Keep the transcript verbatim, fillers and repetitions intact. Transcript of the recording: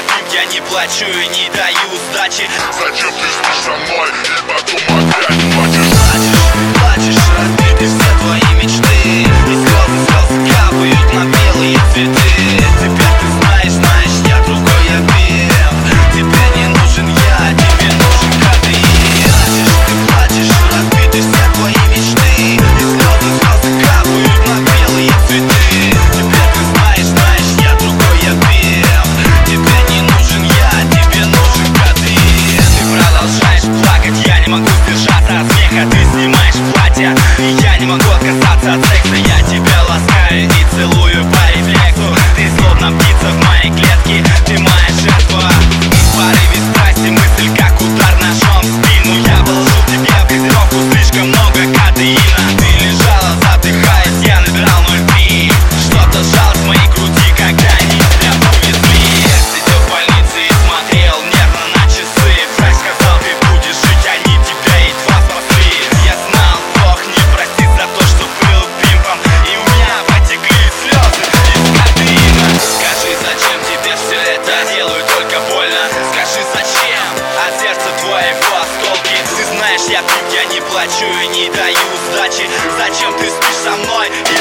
пьем, я не плачу и не даю сдачи. Зачем ты спишь со мной и потом опять плачешь? Плачешь, плачешь, разбиты все твои мечты, и слезы, слезы капают на белые цветы. Теперь ты знаешь, знаешь, я другой объем. Тебе не нужен я, тебе нужен кофеин. Плачешь, ты плачешь, разбиты все твои мечты, и слезы, слезы капают на белые цветы. Теперь ты знаешь, знаешь, я другой объем. Тебе не нужен я, тебе нужен кофеин. Ты продолжаешь плакать, я не могу сдержаться от смеха. Ты снимаешь платье, и я не могу отказаться от секса. Я тебя ласкаю и целую по рефлексу. Ты словно птица в моей клетке, ты моя жертва. В порыве страсти мысль, как удар ножом в спину. Я положил тебе в газировку слишком много кадеина. Ты лежала, задыхаясь, я набирал ноль три. Что-то сжалось в моей груди, когда они тебя увезли. Сидел в больнице и смотрел нервно на часы. Врач сказал, ты будешь жить, они тебя едва спасли. Я знал, Бог не простит за то, что был пимпом, и у меня потекли слезы из кадеина. Скажи, зачем тебе все это делаю, только больно. Скажи, зачем от сердца твоего осколки. Ты знаешь, я пью, я не плачу и не даю сдачи. Зачем ты спишь со мной?